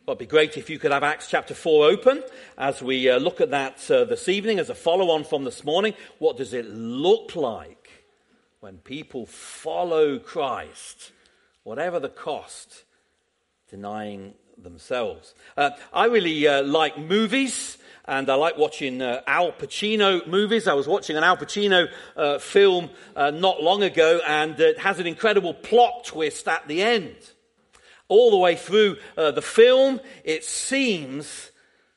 Well, it'd be great if you could have Acts chapter 4 open as we look at that this evening as a follow-on from this morning. What does it look like when people follow Christ, whatever the cost, denying themselves? I really like movies, and I like watching Al Pacino movies. I was watching an Al Pacino film not long ago, and it has an incredible plot twist at the end. All the way through the film, it seems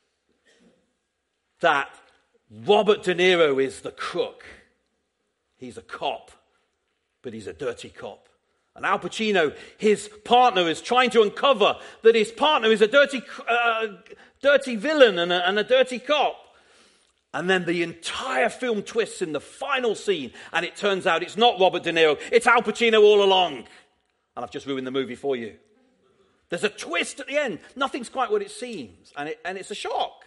that Robert De Niro is the crook. He's a cop, but he's a dirty cop. And Al Pacino, his partner, is trying to uncover that his partner is a dirty villain and a dirty cop. And then the entire film twists in the final scene, and it turns out it's not Robert De Niro, it's Al Pacino all along. And I've just ruined the movie for you. There's a twist at the end. Nothing's quite what it seems. And it's a shock.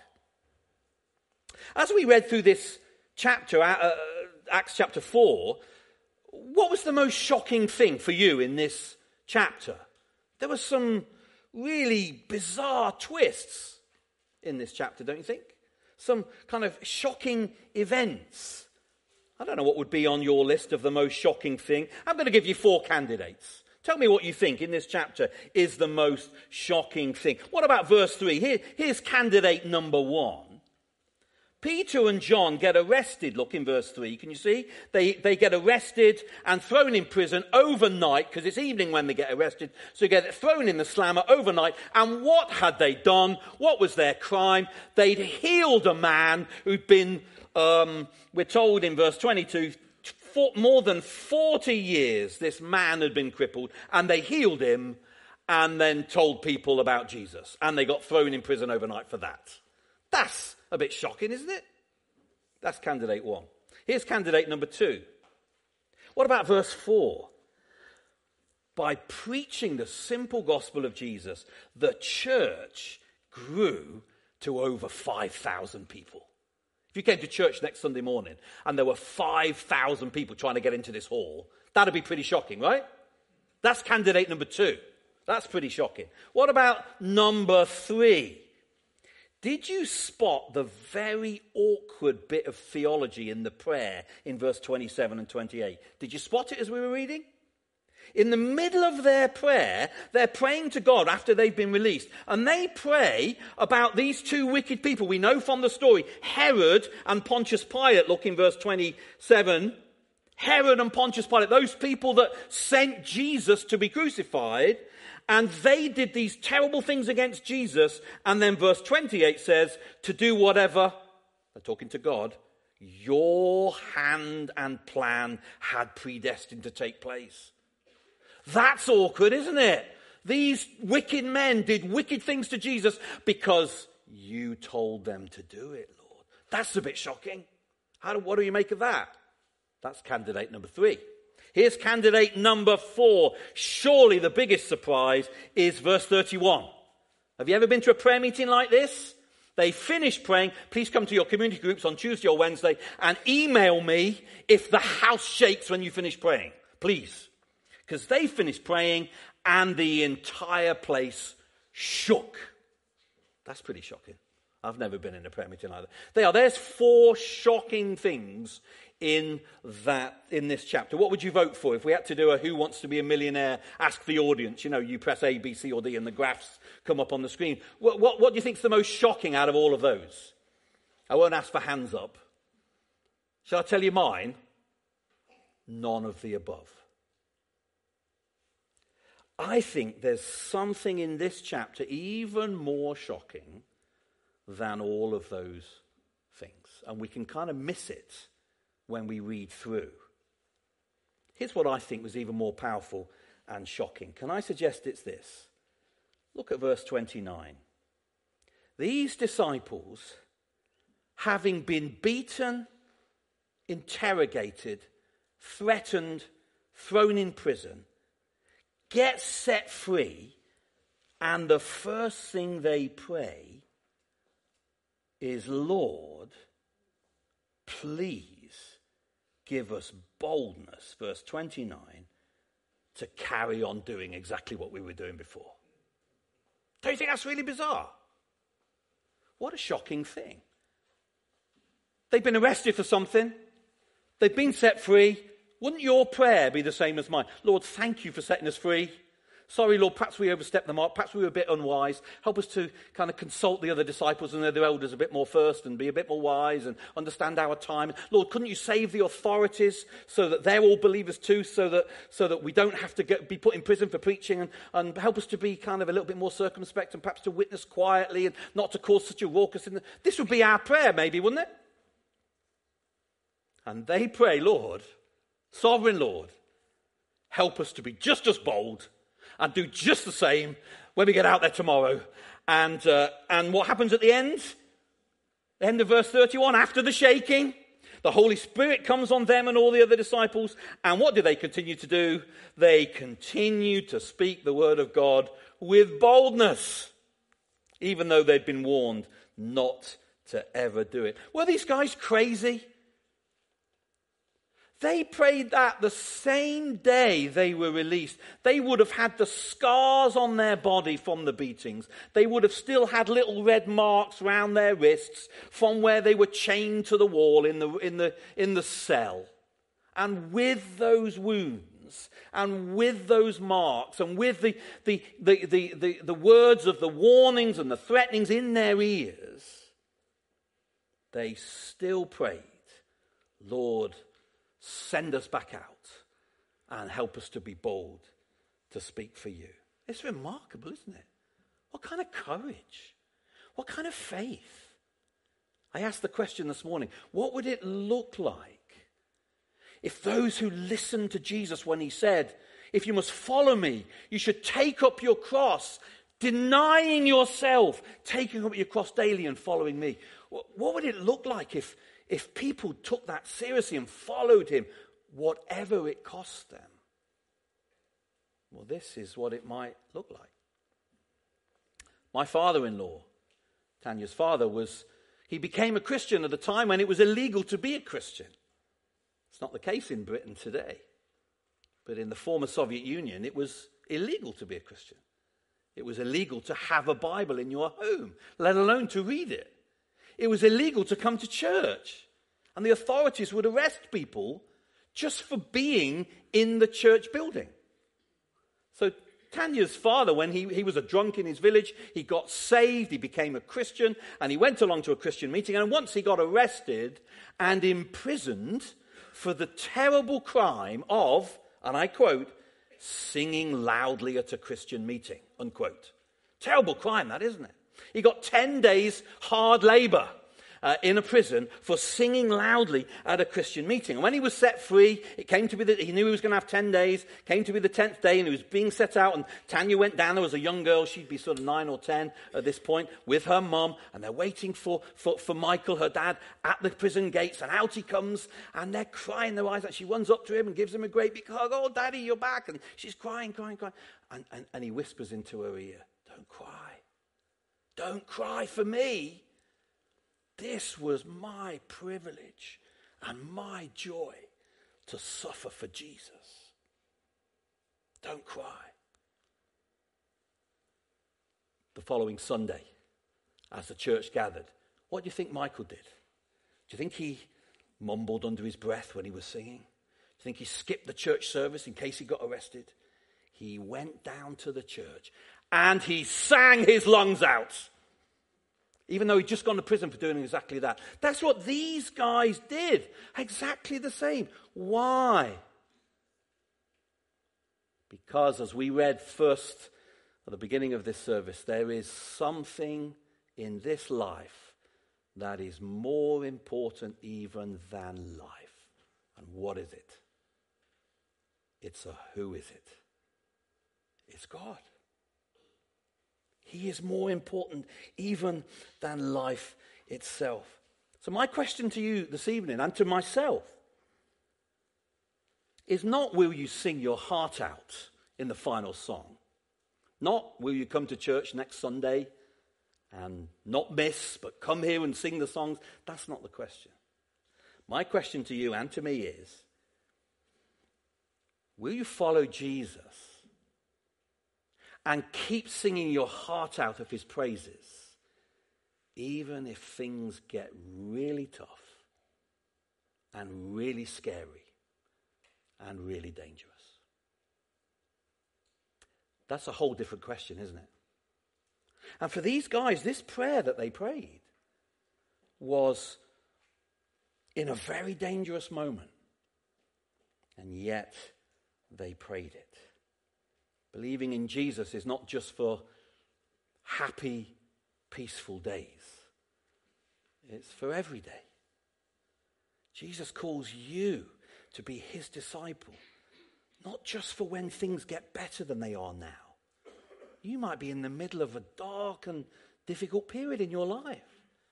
As we read through this chapter, Acts chapter 4, what was the most shocking thing for you in this chapter? There were some really bizarre twists in this chapter, don't you think? Some kind of shocking events. I don't know what would be on your list of the most shocking thing. I'm going to give you 4 candidates. Tell me what you think in this chapter is the most shocking thing. What about verse 3? Here's candidate number 1. Peter and John get arrested. Look in verse 3. Can you see? They get arrested and thrown in prison overnight, because it's evening when they get arrested. So they get thrown in the slammer overnight. And what had they done? What was their crime? They'd healed a man who'd been, we're told in verse 22, for more than 40 years, this man had been crippled, and they healed him and then told people about Jesus. And they got thrown in prison overnight for that. That's a bit shocking, isn't it? That's candidate 1. Here's candidate number 2. What about verse 4? By preaching the simple gospel of Jesus, the church grew to over 5,000 people. If you came to church next Sunday morning and there were 5,000 people trying to get into this hall, that'd be pretty shocking, right? That's candidate number 2. That's pretty shocking. What about number 3? Did you spot the very awkward bit of theology in the prayer in verse 27 and 28? Did you spot it as we were reading? In the middle of their prayer, they're praying to God after they've been released. And they pray about these 2 wicked people. We know from the story, Herod and Pontius Pilate. Look in verse 27. Herod and Pontius Pilate, those people that sent Jesus to be crucified. And they did these terrible things against Jesus. And then verse 28 says, to do whatever, they're talking to God, your hand and plan had predestined to take place. That's awkward, isn't it? These wicked men did wicked things to Jesus because you told them to do it, Lord. That's a bit shocking. What do you make of that? That's candidate number 3. Here's candidate number 4. Surely the biggest surprise is verse 31. Have you ever been to a prayer meeting like this? They finish praying. Please come to your community groups on Tuesday or Wednesday and email me if the house shakes when you finish praying. Please. Because they finished praying and the entire place shook. That's pretty shocking. I've never been in a prayer meeting like that. There's 4 shocking things in this chapter. What would you vote for if we had to do a Who Wants to Be a Millionaire? Ask the audience. You know, you press A, B, C, or D, and the graphs come up on the screen. What do you think is the most shocking out of all of those? I won't ask for hands up. Shall I tell you mine? None of the above. I think there's something in this chapter even more shocking than all of those things. And we can kind of miss it when we read through. Here's what I think was even more powerful and shocking. Can I suggest it's this? Look at verse 29. These disciples, having been beaten, interrogated, threatened, thrown in prison, get set free, and the first thing they pray is, Lord, please give us boldness, verse 29, to carry on doing exactly what we were doing before. Don't you think that's really bizarre? What a shocking thing. They've been arrested for something. They've been set free. Wouldn't your prayer be the same as mine? Lord, thank you for setting us free. Sorry, Lord, perhaps we overstepped the mark. Perhaps we were a bit unwise. Help us to kind of consult the other disciples and the other elders a bit more first and be a bit more wise and understand our time. Lord, couldn't you save the authorities so that they're all believers too, so that we don't have to be put in prison for preaching, and help us to be kind of a little bit more circumspect and perhaps to witness quietly and not to cause such a raucous. This would be our prayer maybe, wouldn't it? And they pray, Lord, sovereign Lord, help us to be just as bold and do just the same when we get out there tomorrow. And what happens at the end? The end of verse 31, after the shaking, the Holy Spirit comes on them and all the other disciples. And what do they continue to do? They continue to speak the word of God with boldness, even though they'd been warned not to ever do it. Were these guys crazy? They prayed that the same day they were released. They would have had the scars on their body from the beatings. They would have still had little red marks round their wrists from where they were chained to the wall in the cell. And with those wounds, and with those marks, and with the words of the warnings and the threatenings in their ears, they still prayed, Lord, send us back out and help us to be bold to speak for you. It's remarkable, isn't it? What kind of courage? What kind of faith? I asked the question this morning, what would it look like if those who listened to Jesus when he said, if you must follow me, you should take up your cross, denying yourself, taking up your cross daily and following me. What would it look like if people took that seriously and followed him, whatever it cost them? Well, this is what it might look like. My father-in-law, Tanya's father, he became a Christian at a time when it was illegal to be a Christian. It's not the case in Britain today. But in the former Soviet Union, it was illegal to be a Christian. It was illegal to have a Bible in your home, let alone to read it. It was illegal to come to church. And the authorities would arrest people just for being in the church building. So Tanya's father, when he was a drunk in his village, he got saved, he became a Christian, and he went along to a Christian meeting. And once he got arrested and imprisoned for the terrible crime of, and I quote, singing loudly at a Christian meeting, unquote. Terrible crime, that, isn't it? He got 10 days hard labor in a prison for singing loudly at a Christian meeting. And when he was set free, it came to be that he knew he was going to have 10 days, came to be the 10th day, and he was being set out. And Tanya went down. There was a young girl. She'd be sort of 9 or 10 at this point with her mum. And they're waiting for Michael, her dad, at the prison gates. And out he comes. And they're crying their eyes out. She runs up to him and gives him a great big hug. Oh, Daddy, you're back. And she's crying. And he whispers into her ear, don't cry. Don't cry for me. This was my privilege and my joy to suffer for Jesus. Don't cry. The following Sunday, as the church gathered, what do you think Michael did? Do you think he mumbled under his breath when he was singing? Do you think he skipped the church service in case he got arrested? He went down to the church and he sang his lungs out. Even though he'd just gone to prison for doing exactly that. That's what these guys did. Exactly the same. Why? Because as we read first at the beginning of this service, there is something in this life that is more important even than life. And what is it? It's a who is it? It's God. He is more important even than life itself. So my question to you this evening and to myself is not will you sing your heart out in the final song? Not will you come to church next Sunday and not miss, but come here and sing the songs? That's not the question. My question to you and to me is, will you follow Jesus? and keep singing your heart out of his praises, even if things get really tough and really scary and really dangerous. That's a whole different question, isn't it? And for these guys, this prayer that they prayed was in a very dangerous moment. And yet they prayed it. Believing in Jesus is not just for happy, peaceful days. It's for every day. Jesus calls you to be his disciple, not just for when things get better than they are now. You might be in the middle of a dark and difficult period in your life.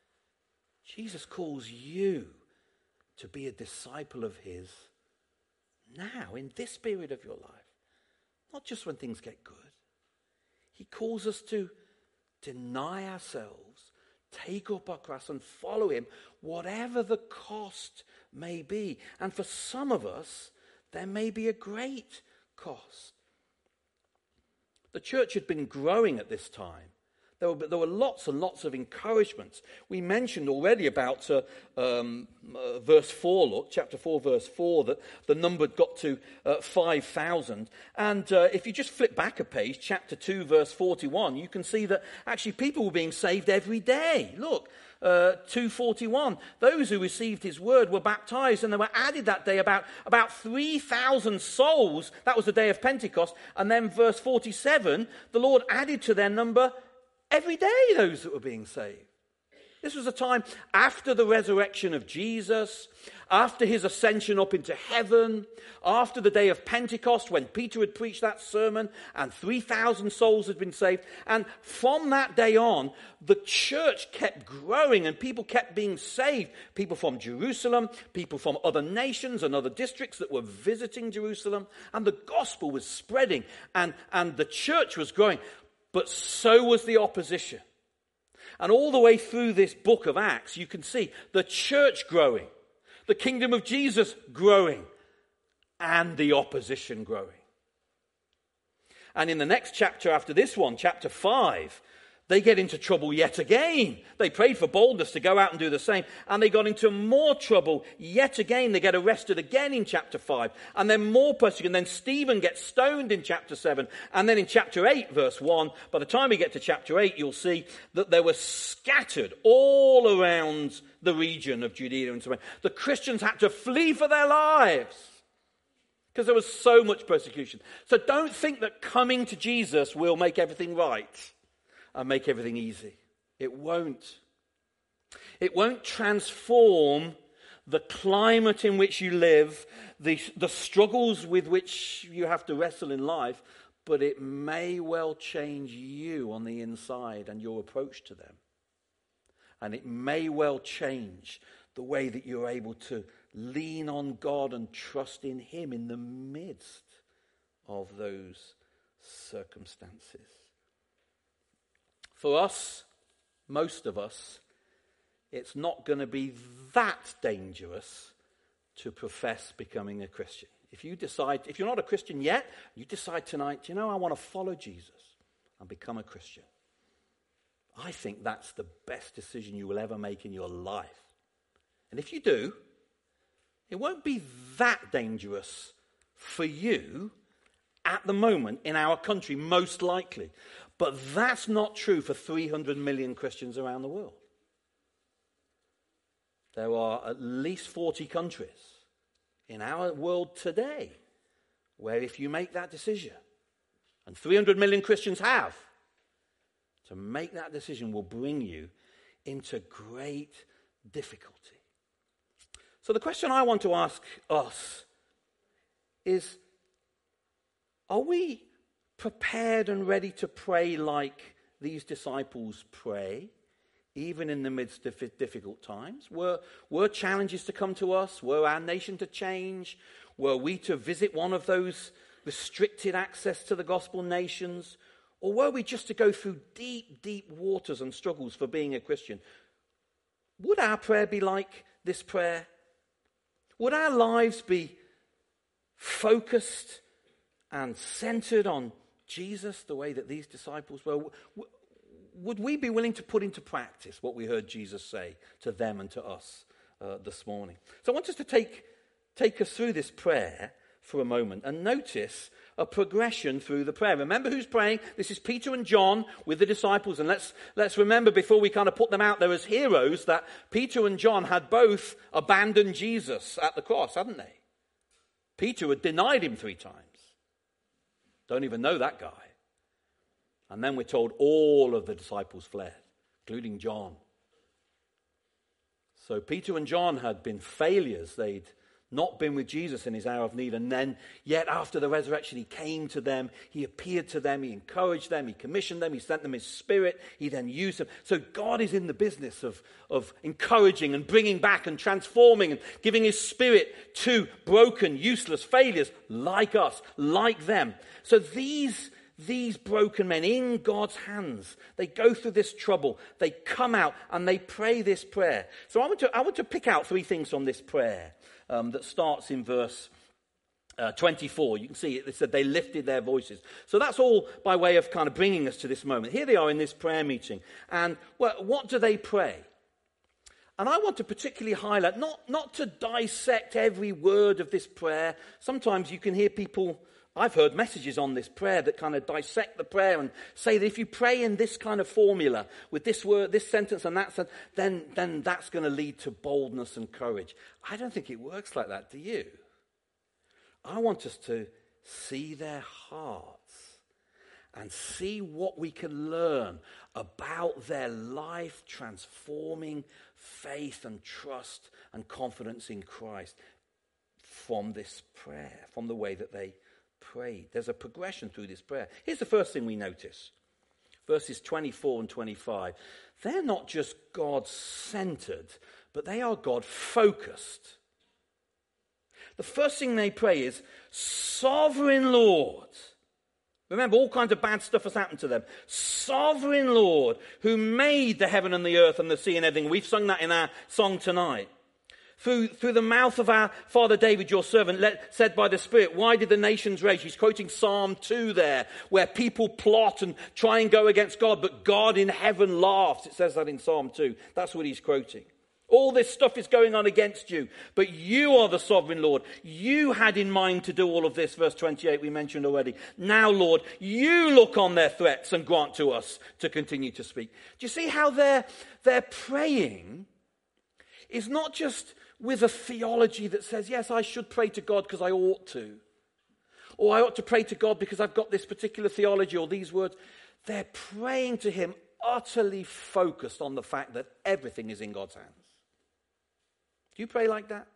Jesus calls you to be a disciple of his now, in this period of your life. Not just when things get good. He calls us to deny ourselves, take up our cross and follow him, whatever the cost may be. And for some of us, there may be a great cost. The church had been growing at this time. There were lots and lots of encouragements. We mentioned already about verse 4, look, chapter 4, verse 4, that the number had got to 5,000. And if you just flip back a page, chapter 2, verse 41, you can see that actually people were being saved every day. Look, 2:41, those who received his word were baptized, and there were added that day about 3,000 souls. That was the day of Pentecost. And then verse 47, the Lord added to their number every day those that were being saved. This was a time after the resurrection of Jesus, after his ascension up into heaven, after the day of Pentecost when Peter had preached that sermon and 3,000 souls had been saved. And from that day on, the church kept growing and people kept being saved. People from Jerusalem, people from other nations and other districts that were visiting Jerusalem. And the gospel was spreading and the church was growing. But so was the opposition. And all the way through this book of Acts, you can see the church growing, the kingdom of Jesus growing, and the opposition growing. And in the next chapter after this one, chapter 5, they get into trouble yet again. They prayed for boldness to go out and do the same. And they got into more trouble yet again. They get arrested again in chapter 5. And then more persecution. And then Stephen gets stoned in chapter 7. And then in chapter 8, verse 1, by the time we get to chapter 8, you'll see that they were scattered all around the region of Judea and Samaria. The Christians had to flee for their lives because there was so much persecution. So don't think that coming to Jesus will make everything right and make everything easy. It won't. It won't transform the climate in which you live, the struggles with which you have to wrestle in life, but it may well change you on the inside and your approach to them. And it may well change the way that you're able to lean on God and trust in him in the midst of those circumstances. For us, most of us, it's not going to be that dangerous to profess becoming a Christian. If you're not a Christian yet, you decide tonight, I want to follow Jesus and become a Christian. I think that's the best decision you will ever make in your life. And if you do, it won't be that dangerous for you at the moment in our country, most likely. But that's not true for 300 million Christians around the world. There are at least 40 countries in our world today where if you make that decision, and 300 million Christians have, to make that decision will bring you into great difficulty. So the question I want to ask us is, are we prepared and ready to pray like these disciples pray, even in the midst of difficult times? Were challenges to come to us? Were our nation to change? Were we to visit one of those restricted access to the gospel nations? Or were we just to go through deep, deep waters and struggles for being a Christian? Would our prayer be like this prayer? Would our lives be focused and centered on Jesus the way that these disciples were? Would we be willing to put into practice what we heard Jesus say to them and to us this morning? So I want us to take us through this prayer for a moment and notice a progression through the prayer. Remember who's praying? This is Peter and John with the disciples. And let's remember, before we kind of put them out there as heroes, that Peter and John had both abandoned Jesus at the cross, hadn't they? Peter had denied him 3 times. Don't even know that guy. And then we're told all of the disciples fled, including John. So Peter and John had been failures. They'd not been with Jesus in his hour of need. And then, yet after the resurrection, he came to them. He appeared to them. He encouraged them. He commissioned them. He sent them his Spirit. He then used them. So God is in the business of encouraging and bringing back and transforming and giving his Spirit to broken, useless failures like us, like them. So these broken men in God's hands, they go through this trouble. They come out and they pray this prayer. So I want to pick out 3 things from this prayer. That starts in verse 24. You can see it said they lifted their voices. So that's all by way of kind of bringing us to this moment. Here they are in this prayer meeting. And what do they pray? And I want to particularly highlight, not to dissect every word of this prayer. Sometimes you can hear people, I've heard messages on this prayer that kind of dissect the prayer and say that if you pray in this kind of formula with this word, this sentence and that sentence, then that's going to lead to boldness and courage. I don't think it works like that, do you? I want us to see their hearts and see what we can learn about their life transforming faith and trust and confidence in Christ from this prayer, from the way that they prayed. There's a progression through this prayer. Here's the first thing we notice. Verses 24 and 25. They're not just God-centered, but they are God-focused. The first thing they pray is, Sovereign Lord. Remember, all kinds of bad stuff has happened to them. Sovereign Lord, who made the heaven and the earth and the sea and everything. We've sung that in our song tonight. Through the mouth of our father David, your servant, said by the Spirit, why did the nations rage? He's quoting Psalm 2 there, where people plot and try and go against God, but God in heaven laughs. It says that in Psalm 2. That's what he's quoting. All this stuff is going on against you, but you are the sovereign Lord. You had in mind to do all of this, verse 28 we mentioned already. Now, Lord, you look on their threats and grant to us to continue to speak. Do you see how their praying is not just with a theology that says, yes, I should pray to God because I ought to. Or I ought to pray to God because I've got this particular theology or these words. They're praying to him utterly focused on the fact that everything is in God's hands. Do you pray like that?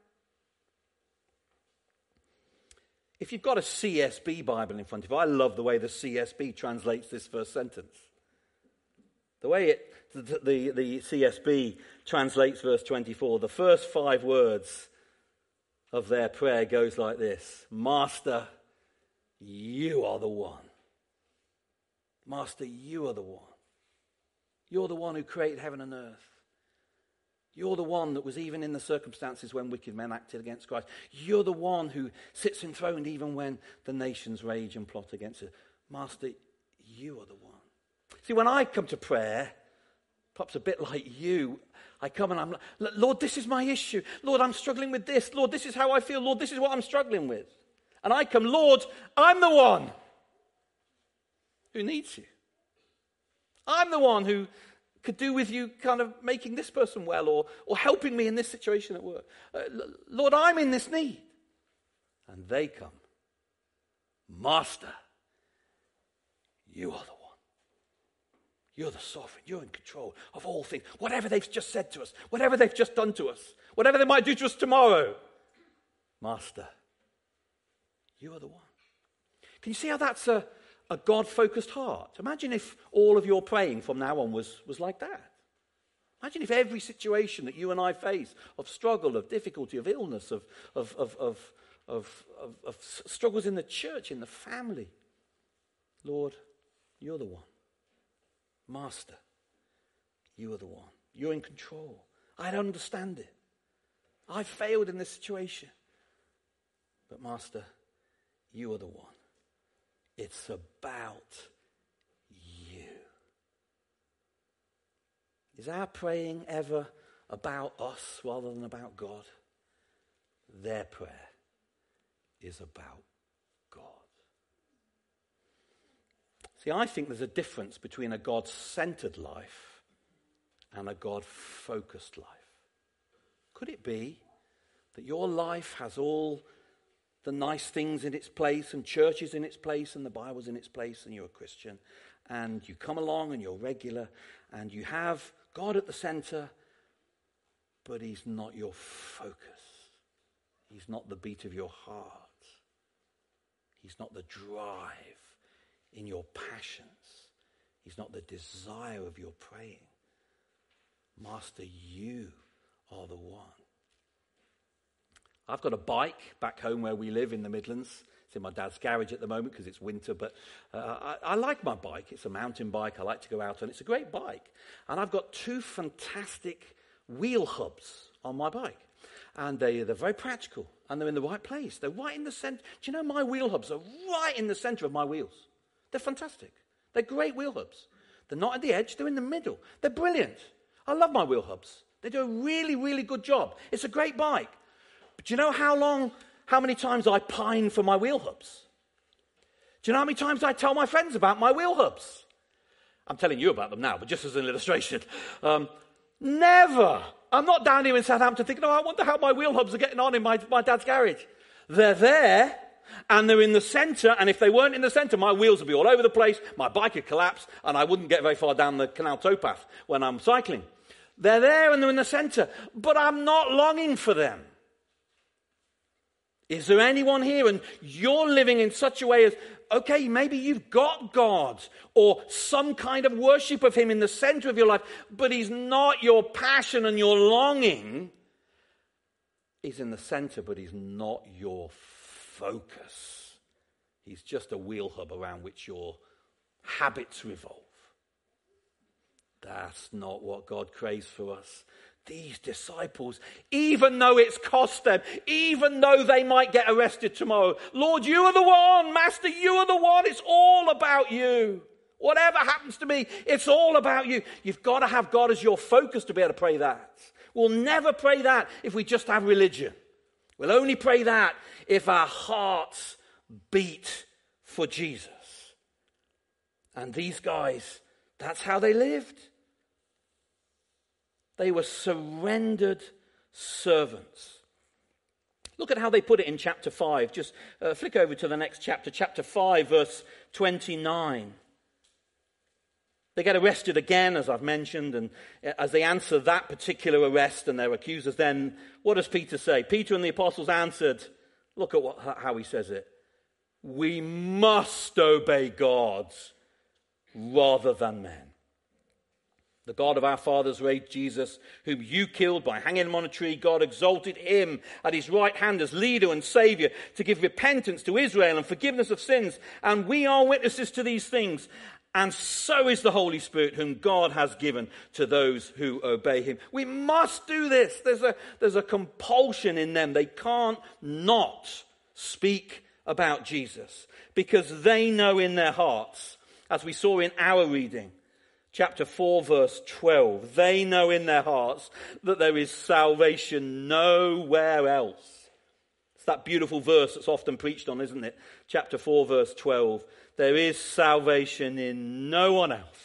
If you've got a CSB Bible in front of you, I love the way the CSB translates this first sentence. The way the CSB translates verse 24, the first 5 words of their prayer goes like this. Master, you are the one. Master, you are the one. You're the one who created heaven and earth. You're the one that was even in the circumstances when wicked men acted against Christ. You're the one who sits enthroned even when the nations rage and plot against it. Master, you are the one. See, when I come to prayer, perhaps a bit like you, I come and I'm like, Lord, this is my issue. Lord, I'm struggling with this. Lord, this is how I feel. Lord, this is what I'm struggling with. And I come, Lord, I'm the one who needs you. I'm the one who could do with you kind of making this person well or helping me in this situation at work. Lord, I'm in this need. And they come, Master, you are the one. You're the sovereign. You're in control of all things. Whatever they've just said to us, whatever they've just done to us, whatever they might do to us tomorrow. Master, you are the one. Can you see how that's a God-focused heart? Imagine if all of your praying from now on was like that. Imagine if every situation that you and I face of struggle, of difficulty, of illness, of struggles in the church, in the family. Lord, you're the one. Master, you are the one. You're in control. I don't understand it. I've failed in this situation. But Master, you are the one. It's about you. Is our praying ever about us rather than about God? Their prayer is about God. See, I think there's a difference between a God-centered life and a God-focused life. Could it be that your life has all the nice things in its place, and church is in its place, and the Bible's in its place, and you're a Christian, and you come along and you're regular, and you have God at the center, but he's not your focus. He's not the beat of your heart. He's not the drive in your passions. He's not the desire of your praying. Master, you are the one. I've got a bike back home where we live in the Midlands. It's in my dad's garage at the moment because it's winter, but I like my bike. It's a mountain bike. I like to go out on. It's a great bike. And I've got two fantastic wheel hubs on my bike. And they're very practical, and they're in the right place. They're right in the center. Do you know my wheel hubs are right in the center of my wheels? They're fantastic. They're great wheel hubs. They're not at the edge. They're in the middle. They're brilliant. I love my wheel hubs. They do a really, really good job. It's a great bike. But do you know how many times I pine for my wheel hubs? Do you know how many times I tell my friends about my wheel hubs? I'm telling you about them now, but just as an illustration. Never. I'm not down here in Southampton thinking, I wonder how my wheel hubs are getting on in my dad's garage. They're there, and they're in the centre, and if they weren't in the centre, my wheels would be all over the place, my bike would collapse, and I wouldn't get very far down the canal towpath when I'm cycling. They're there and they're in the centre, but I'm not longing for them. Is there anyone here and you're living in such a way as, okay, maybe you've got God or some kind of worship of him in the center of your life, but he's not your passion and your longing. He's in the center, but he's not your focus. He's just a wheel hub around which your habits revolve. That's not what God craves for us. These disciples, even though it's cost them, even though they might get arrested tomorrow, Lord, you are the one. Master, you are the one. It's all about you. Whatever happens to me, it's all about you. You've got to have God as your focus to be able to pray that. We'll never pray that if we just have religion. We'll only pray that if our hearts beat for Jesus. And these guys, that's how they lived. They were surrendered servants. Look at how they put it in chapter 5. Just flick over to the next chapter, chapter 5, verse 29. They get arrested again, as I've mentioned, and as they answer that particular arrest and their accusers, then what does Peter say? Peter and the apostles answered, look at how he says it. We must obey God rather than men. The God of our fathers raised Jesus, whom you killed by hanging him on a tree. God exalted him at his right hand as leader and saviour to give repentance to Israel and forgiveness of sins. And we are witnesses to these things. And so is the Holy Spirit, whom God has given to those who obey him. We must do this. There's a compulsion in them. They can't not speak about Jesus because they know in their hearts, as we saw in our reading, chapter 4, verse 12. They know in their hearts that there is salvation nowhere else. It's that beautiful verse that's often preached on, isn't it? Chapter 4, verse 12. There is salvation in no one else.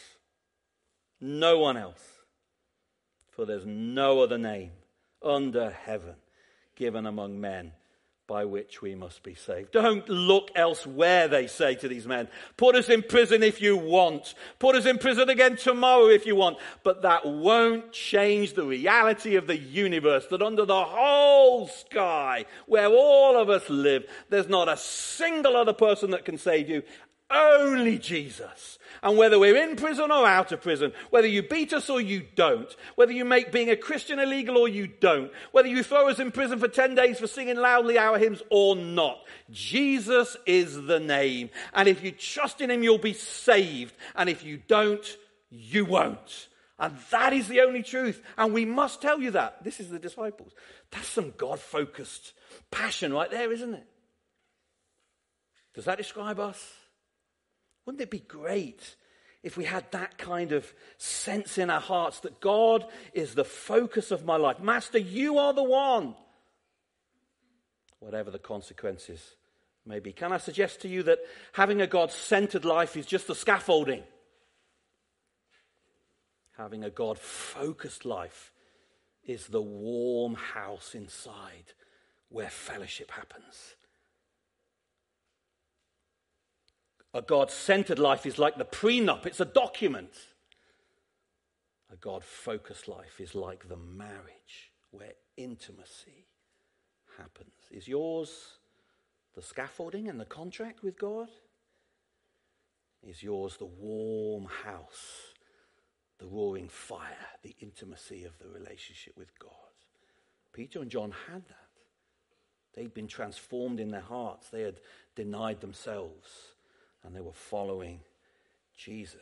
No one else. For there's no other name under heaven given among men by which we must be saved. Don't look elsewhere, they say to these men. Put us in prison if you want. Put us in prison again tomorrow if you want. But that won't change the reality of the universe, that under the whole sky, where all of us live, there's not a single other person that can save you. Only Jesus. And whether we're in prison or out of prison, whether you beat us or you don't, whether you make being a Christian illegal or you don't, whether you throw us in prison for 10 days for singing loudly our hymns or not, Jesus is the name. And if you trust in him, you'll be saved. And if you don't, you won't. And that is the only truth. And we must tell you that. This is the disciples. That's some God-focused passion right there, isn't it? Does that describe us? Wouldn't it be great if we had that kind of sense in our hearts that God is the focus of my life? Master, you are the one. Whatever the consequences may be. Can I suggest to you that having a God-centered life is just the scaffolding? Having a God-focused life is the warm house inside where fellowship happens. A God-centered life is like the prenup. It's a document. A God-focused life is like the marriage where intimacy happens. Is yours the scaffolding and the contract with God? Is yours the warm house, the roaring fire, the intimacy of the relationship with God? Peter and John had that. They'd been transformed in their hearts. They had denied themselves. And they were following Jesus.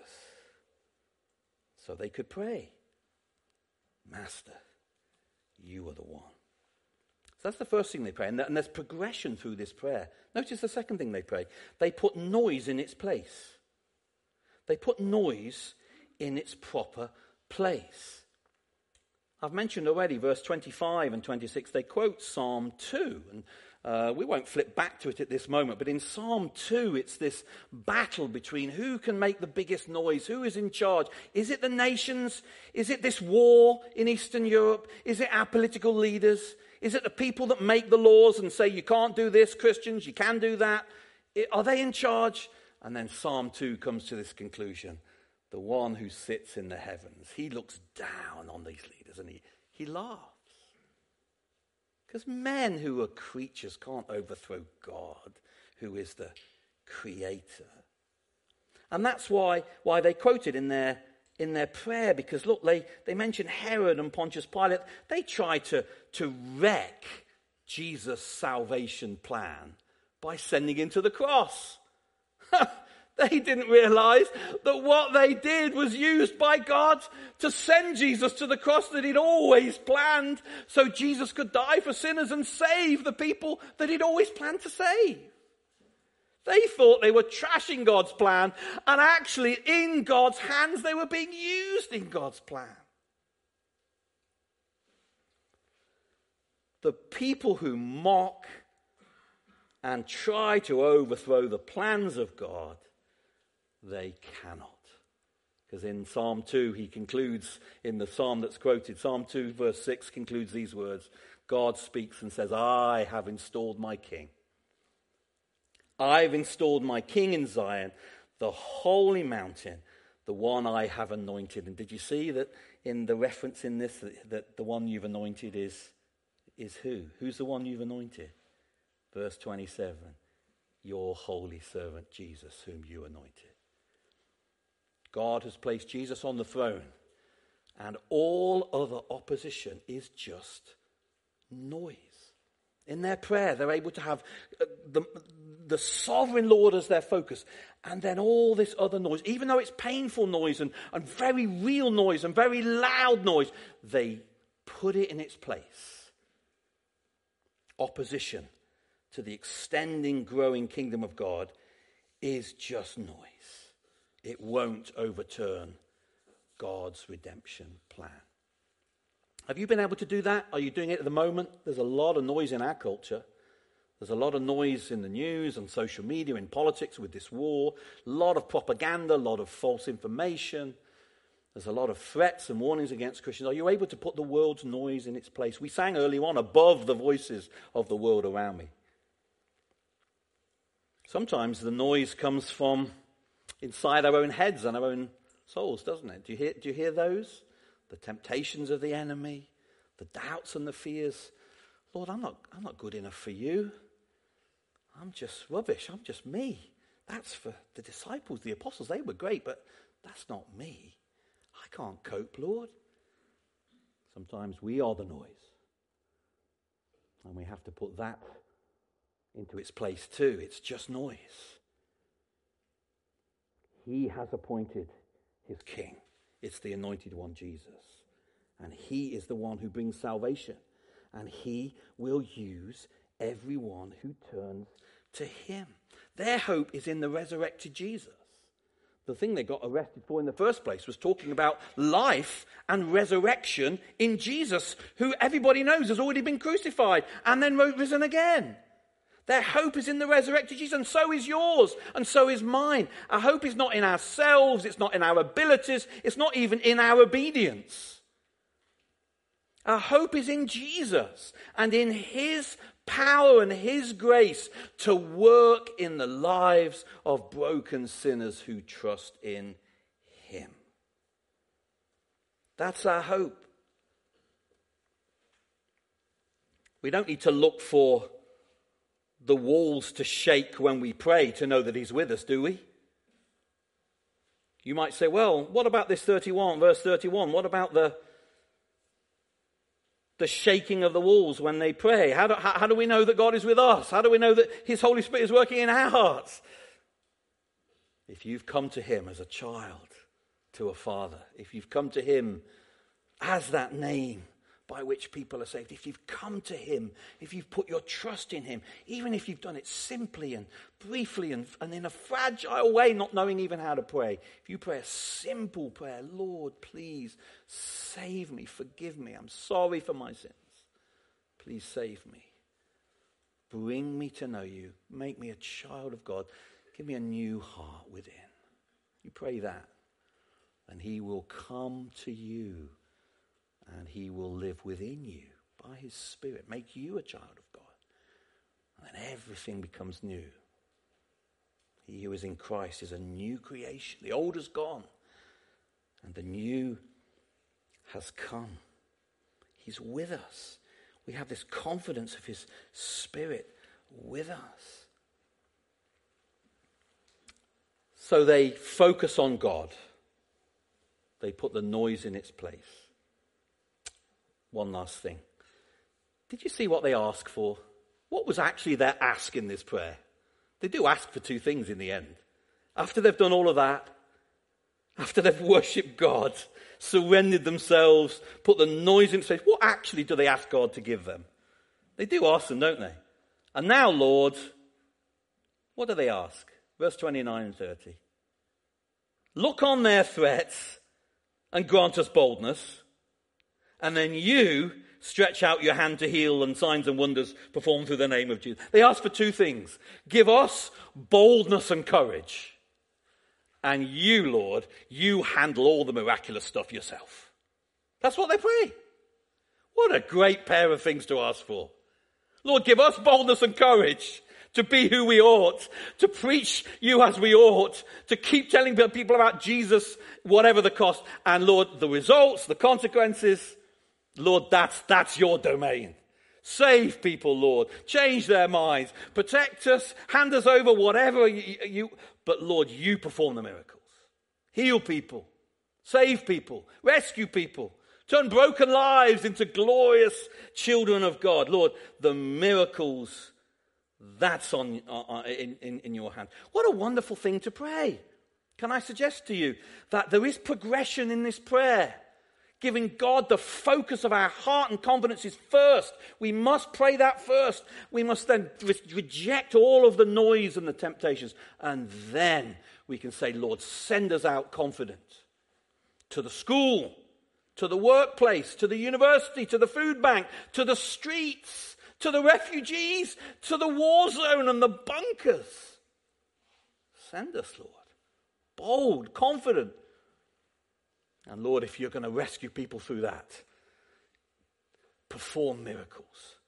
So they could pray, Master, you are the one. So that's the first thing they pray. And there's progression through this prayer. Notice the second thing they pray. They put noise in its place. They put noise in its proper place. I've mentioned already verse 25 and 26. They quote Psalm 2. And we won't flip back to it at this moment, but in Psalm 2, it's this battle between who can make the biggest noise, who is in charge. Is it the nations? Is it this war in Eastern Europe? Is it our political leaders? Is it the people that make the laws and say you can't do this, Christians, you can do that? Are they in charge? And then Psalm 2 comes to this conclusion. The one who sits in the heavens, he looks down on these leaders and he laughs. Because men who are creatures can't overthrow God, who is the creator. And that's why they quote it in their prayer, because look, they mention Herod and Pontius Pilate. They try to wreck Jesus' salvation plan by sending him to the cross. They didn't realize that what they did was used by God to send Jesus to the cross that he'd always planned, so Jesus could die for sinners and save the people that he'd always planned to save. They thought they were trashing God's plan, and actually in God's hands they were being used in God's plan. The people who mock and try to overthrow the plans of God, they cannot. Because in Psalm 2, he concludes, in the psalm that's quoted, Psalm 2 verse 6 concludes these words. God speaks and says, I have installed my king. I've installed my king in Zion, the holy mountain, the one I have anointed. And did you see that in the reference in this, that the one you've anointed is who? Who's the one you've anointed? Verse 27, your holy servant Jesus, whom you anointed. God has placed Jesus on the throne, and all other opposition is just noise. In their prayer, they're able to have the sovereign Lord as their focus, and then all this other noise, even though it's painful noise and very real noise and very loud noise, they put it in its place. Opposition to the extending, growing kingdom of God is just noise. It won't overturn God's redemption plan. Have you been able to do that? Are you doing it at the moment? There's a lot of noise in our culture. There's a lot of noise in the news and social media, in politics with this war. A lot of propaganda, a lot of false information. There's a lot of threats and warnings against Christians. Are you able to put the world's noise in its place? We sang early on, above the voices of the world around me. Sometimes the noise comes from inside our own heads and our own souls, doesn't it? Do you hear those? The temptations of the enemy, the doubts and the fears. Lord, I'm not good enough for you. I'm just rubbish. I'm just me. That's for the disciples, the apostles. They were great, but that's not me. I can't cope, Lord. Sometimes we are the noise. And we have to put that into its place too. It's just noise. He has appointed his king. It's the anointed one, Jesus. And he is the one who brings salvation. And he will use everyone who turns to him. Their hope is in the resurrected Jesus. The thing they got arrested for in the first place was talking about life and resurrection in Jesus, who everybody knows has already been crucified and then risen again. Their hope is in the resurrected Jesus, and so is yours, and so is mine. Our hope is not in ourselves, it's not in our abilities, it's not even in our obedience. Our hope is in Jesus and in his power and his grace to work in the lives of broken sinners who trust in him. That's our hope. We don't need to look for the walls to shake when we pray to know that he's with us, do we? You might say, well, what about this verse 31? What about the shaking of the walls when they pray? How do we know that God is with us? How do we know that his Holy Spirit is working in our hearts? If you've come to him as a child to a father, if you've come to him as that name by which people are saved, if you've come to him, if you've put your trust in him, even if you've done it simply and briefly and in a fragile way, not knowing even how to pray, if you pray a simple prayer, Lord, please save me, forgive me, I'm sorry for my sins, please save me, bring me to know you, make me a child of God, give me a new heart within. You pray that, and he will come to you. And he will live within you by his Spirit, make you a child of God. And then everything becomes new. He who is in Christ is a new creation. The old is gone, and the new has come. He's with us. We have this confidence of his Spirit with us. So they focus on God. They put the noise in its place. One last thing. Did you see what they ask for? What was actually their ask in this prayer? They do ask for two things in the end. After they've done all of that, after they've worshipped God, surrendered themselves, put the noise in place, what actually do they ask God to give them? They do ask them, don't they? And now, Lord, what do they ask? Verse 29 and 30. Look on their threats and grant us boldness. And then you stretch out your hand to heal, and signs and wonders performed through the name of Jesus. They ask for two things. Give us boldness and courage. And you, Lord, you handle all the miraculous stuff yourself. That's what they pray. What a great pair of things to ask for. Lord, give us boldness and courage to be who we ought, to preach you as we ought, to keep telling people about Jesus, whatever the cost. And Lord, the results, the consequences, Lord, that's your domain. Save people, Lord. Change their minds. Protect us. Hand us over, whatever you. But Lord, you perform the miracles. Heal people. Save people. Rescue people. Turn broken lives into glorious children of God. Lord, the miracles, that's in your hand. What a wonderful thing to pray. Can I suggest to you that there is progression in this prayer? Giving God the focus of our heart and confidence is first. We must pray that first. We must then reject all of the noise and the temptations. And then we can say, Lord, send us out confident to the school, to the workplace, to the university, to the food bank, to the streets, to the refugees, to the war zone and the bunkers. Send us, Lord. Bold, confident. And Lord, if you're going to rescue people through that, perform miracles.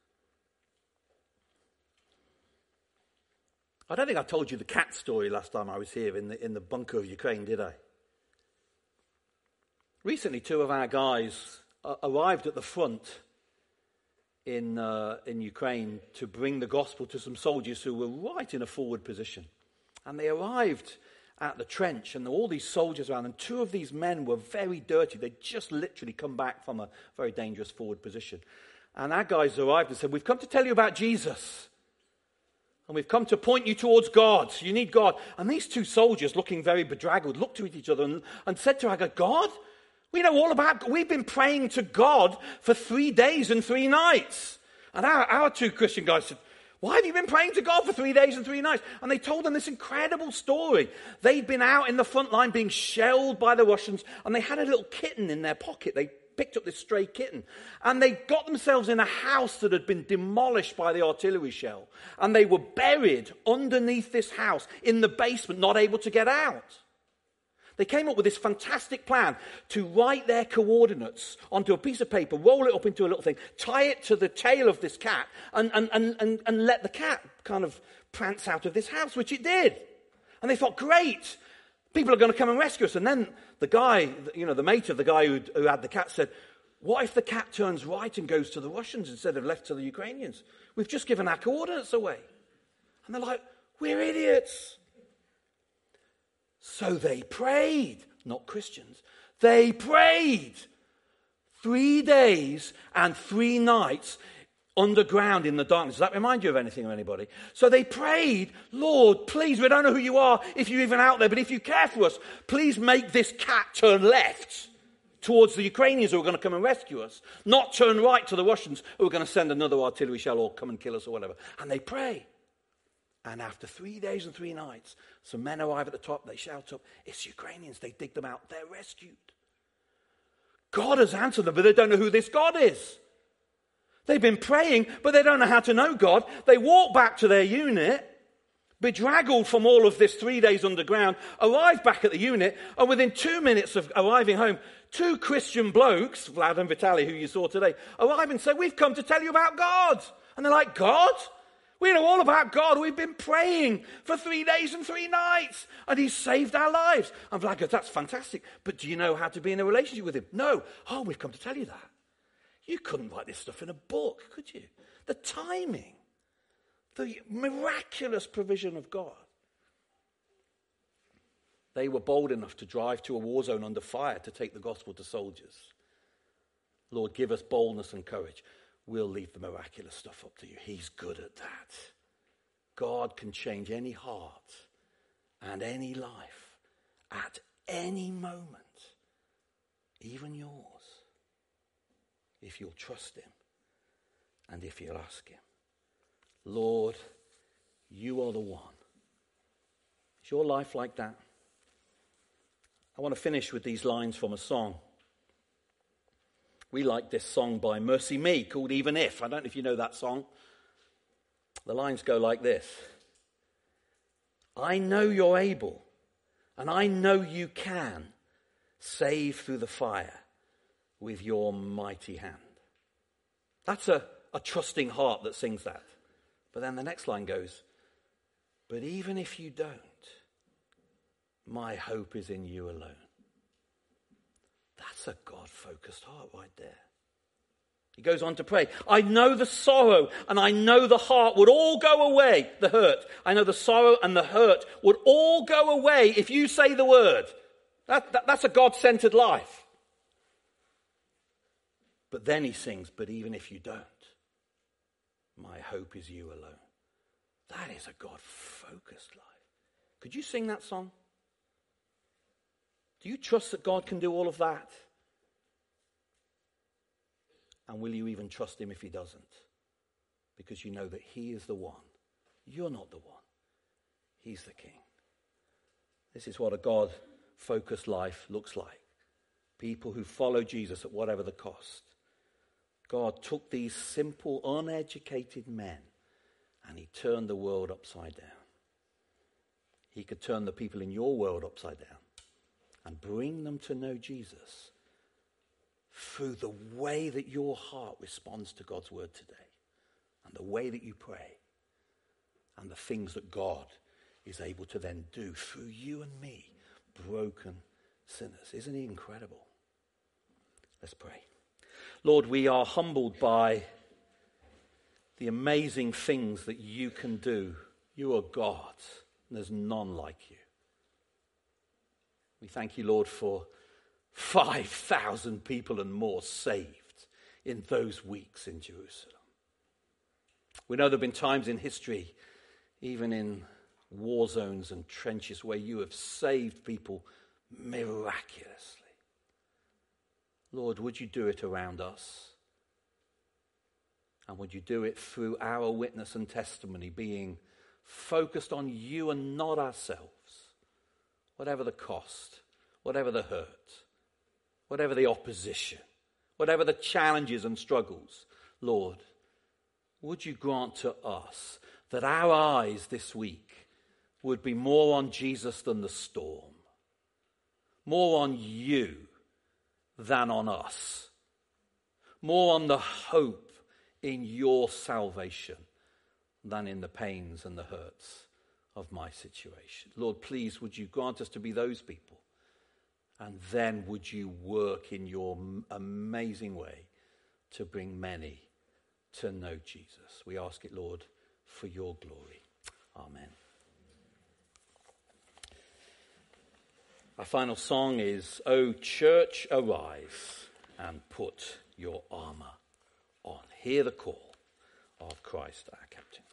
I don't think I told you the cat story last time I was here in the bunker of Ukraine, did I? Recently, two of our guys arrived at the front in Ukraine to bring the gospel to some soldiers who were right in a forward position. And they arrived at the trench, and there were all these soldiers around, and two of these men were very dirty. They'd just literally come back from a very dangerous forward position. And our guys arrived and said, we've come to tell you about Jesus. And we've come to point you towards God. You need God. And these two soldiers, looking very bedraggled, looked at each other and said to our guy, God? We know all about God. We've been praying to God for 3 days and 3 nights. And our two Christian guys said, Why have you been praying to God for 3 days and 3 nights? And they told them this incredible story. They'd been out in the front line being shelled by the Russians, and they had a little kitten in their pocket. They picked up this stray kitten, and they got themselves in a house that had been demolished by the artillery shell, and they were buried underneath this house in the basement, not able to get out. They came up with this fantastic plan to write their coordinates onto a piece of paper, roll it up into a little thing, tie it to the tail of this cat, and let the cat kind of prance out of this house, which it did. And they thought, great, people are going to come and rescue us. And then the guy, the mate of the guy who had the cat said, what if the cat turns right and goes to the Russians instead of left to the Ukrainians? We've just given our coordinates away. And they're like, we're idiots. So they prayed, not Christians. They prayed 3 days and 3 nights underground in the darkness. Does that remind you of anything or anybody? So they prayed, Lord, please, we don't know who you are, if you're even out there, but if you care for us, please make this cat turn left towards the Ukrainians who are going to come and rescue us, not turn right to the Russians who are going to send another artillery shell or come and kill us or whatever. And they pray. And after 3 days and 3 nights, some men arrive at the top. They shout up, it's Ukrainians. They dig them out. They're rescued. God has answered them, but they don't know who this God is. They've been praying, but they don't know how to know God. They walk back to their unit, bedraggled from all of this 3 days underground, arrive back at the unit, and within 2 minutes of arriving home, 2 Christian blokes, Vlad and Vitaly, who you saw today, arrive and say, we've come to tell you about God. And they're like, God? We know all about God. We've been praying for 3 days and 3 nights, and he's saved our lives. And Vlad goes, that's fantastic, but do you know how to be in a relationship with him? No. Oh, we've come to tell you that. You couldn't write this stuff in a book, could you? The timing, the miraculous provision of God. They were bold enough to drive to a war zone under fire to take the gospel to soldiers. Lord, give us boldness and courage. We'll leave the miraculous stuff up to you. He's good at that. God can change any heart and any life at any moment, even yours, if you'll trust him and if you'll ask him. Lord, you are the one. Is your life like that? I want to finish with these lines from a song. We like this song by Mercy Me called Even If. I don't know if you know that song. The lines go like this. I know you're able, and I know you can save through the fire with your mighty hand. That's a trusting heart that sings that. But then the next line goes, but even if you don't, my hope is in you alone. That's a God-focused heart right there. He goes on to pray, I know the sorrow and I know the heart would all go away, the hurt. I know the sorrow and the hurt would all go away if you say the word. That's a God-centered life. But then he sings, but even if you don't, my hope is you alone. That is a God-focused life. Could you sing that song? Do you trust that God can do all of that? And will you even trust him if he doesn't? Because you know that he is the one. You're not the one. He's the king. This is what a God-focused life looks like. People who follow Jesus at whatever the cost. God took these simple, uneducated men and he turned the world upside down. He could turn the people in your world upside down and bring them to know Jesus through the way that your heart responds to God's word today and the way that you pray and the things that God is able to then do through you and me, broken sinners. Isn't he incredible? Let's pray. Lord, we are humbled by the amazing things that you can do. You are God, and there's none like you. We thank you, Lord, for 5,000 people and more saved in those weeks in Jerusalem. We know there have been times in history, even in war zones and trenches, where you have saved people miraculously. Lord, would you do it around us? And would you do it through our witness and testimony, being focused on you and not ourselves, whatever the cost, whatever the hurt, whatever the opposition, whatever the challenges and struggles. Lord, would you grant to us that our eyes this week would be more on Jesus than the storm, more on you than on us, more on the hope in your salvation than in the pains and the hurts of my situation. Lord, please, would you grant us to be those people? And then would you work in your amazing way to bring many to know Jesus. We ask it, Lord, for your glory. Amen. Our final song is, O Church, Arise and Put Your Armour on. Hear the call of Christ our Captain.